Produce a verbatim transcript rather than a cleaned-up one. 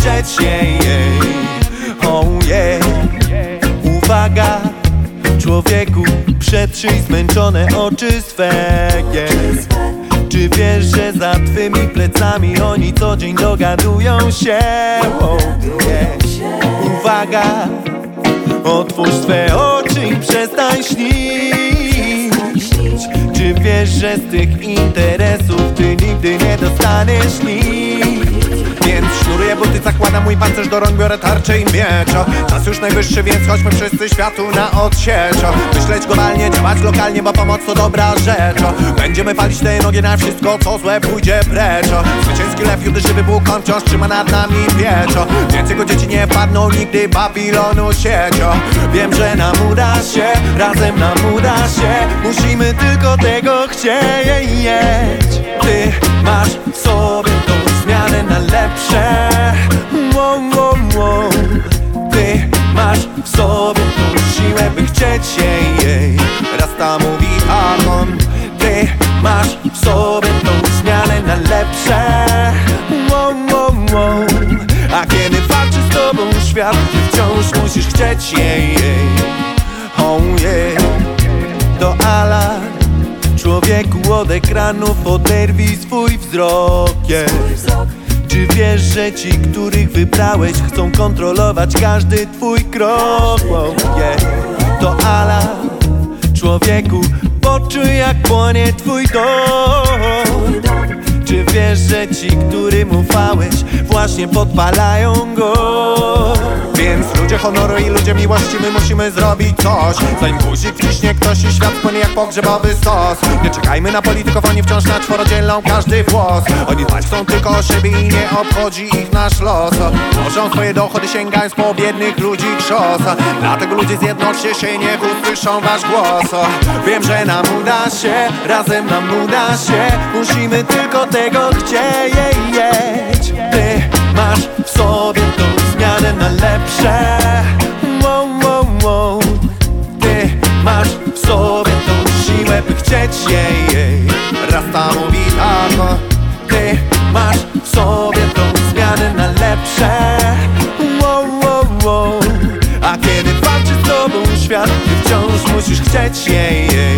chcieć jej, jej. Oh yeah. Uwaga, człowieku, przetrzyj zmęczone oczy swe, yeah. Czy wiesz, że za twymi plecami oni co dzień dogadują się? Oh, yeah. Uwaga, otwórz swe oczy i przestań śnić. Czy wiesz, że z tych interesów ty nigdy nie dostaniesz nic? Więc sznuruję buty, zakładam mój pancerz do rąk, biorę tarczę i miecza. Czas już najwyższy, więc chodźmy wszyscy światu na odsiecza. Myśleć globalnie, działać lokalnie, bo pomoc to dobra rzecz. Będziemy palić te nogi na wszystko, co złe pójdzie precz. Zwycięski lew, judy żywy Bóg, on wciąż trzyma nad nami pieczo. Więc jego dzieci nie padną nigdy Babilonu siecią. Wiem, że nam uda się, razem nam uda się. Musimy tylko tego chcieć. Ty masz w sobie tą zmianę na lepsze. Wow, wow, wow. Ty masz w sobie tą siłę, by chcieć jej, jej. Rasta mówi Amon. Ty masz w sobie tą zmianę na lepsze. Wow, wow, wow. A kiedy walczy z tobą świat, ty wciąż musisz chcieć jej, jej. Oh yeah. To alarm, człowieku, od ekranów oderwij swój wzrok, yeah. Czy wiesz, że ci, których wybrałeś, chcą kontrolować każdy twój krok, oh, yeah. To alarm, człowieku, poczuj jak płonie twój dom. Czy wiesz, że ci, którym ufałeś, właśnie podpalają go? Więc ludzie honoru i ludzie miłości, my musimy zrobić coś. Zanim guzik wciśnie ktoś i świat płynie jak pogrzebowy stos. Nie czekajmy na polityków, oni wciąż na czworo dzielą każdy włos. Oni dbać chcą tylko o siebie i nie obchodzi ich nasz los. Mnożą swoje dochody, sięgając po biednych ludzi krzos. Dlatego ludzie, zjednoczcie się, niech usłyszą wasz głos. Wiem, że nam uda się, razem nam uda się. Musimy tylko tego chcieć. Ty masz w sobie tą zmianę na lepsze. Wow, wow, wow. Ty masz w sobie tą siłę, by chcieć jej, jej. Rasta mówi tak. Ty masz w sobie tą zmianę na lepsze. Wow, wow, wow. A kiedy walczy z tobą świat, ty wciąż musisz chcieć jej, jej.